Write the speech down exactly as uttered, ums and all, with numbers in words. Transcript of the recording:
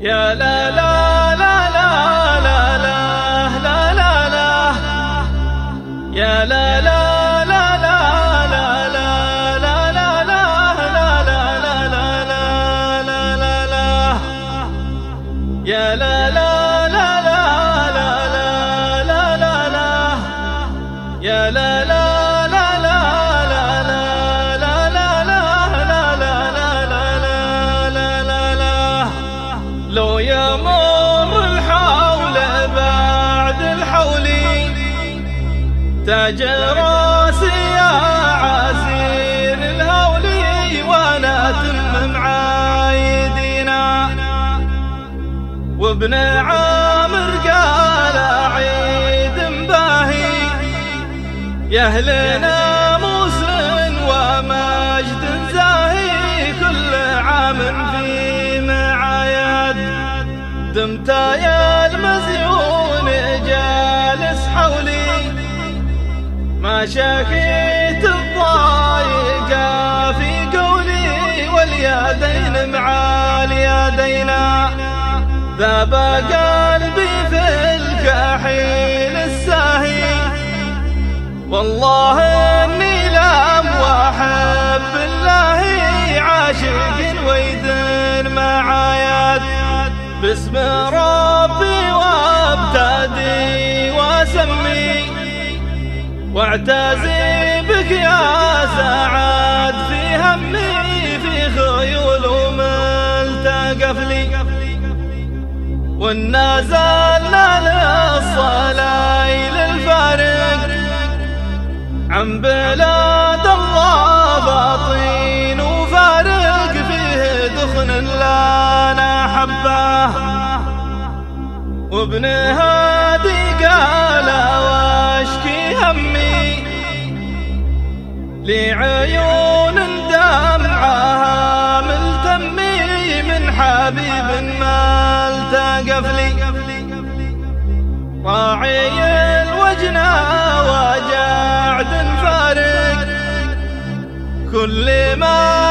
يا لا لا لا لا لا لا لا لا لا يا لا لا لا لا لا لا لا لا لا لا لا لا لا يا لا لا لا لا لا لا لا لا يا لا لا لو يمر الحول بعد الحول تاج راسي يا عسير الهولي وانا تم عايدنا وابن عامر قال عيد باهي يا اهل ناموس ومجد زاهي كل عام في دمت يا المزيون جالس حولي ما شكيت الضايق في قولي واليدين مع اليدينا ذاب قلبي في الكحيل الساهي والله اني لم واحب الله عاشق ويدن معايات باسم ربي وابتدي واسمي واعتزي بك يا سعد في همي في خيول وملتقف لي والنازلنا للصلاة للفارق عن بلاد الله باطين وفارق فيه دخن لنا حبه وابن هادي قال واشكي همي لعيون دمعها ملتمي من حبيب ما التقف لي راعي الوجنى وجعد فارق كل ما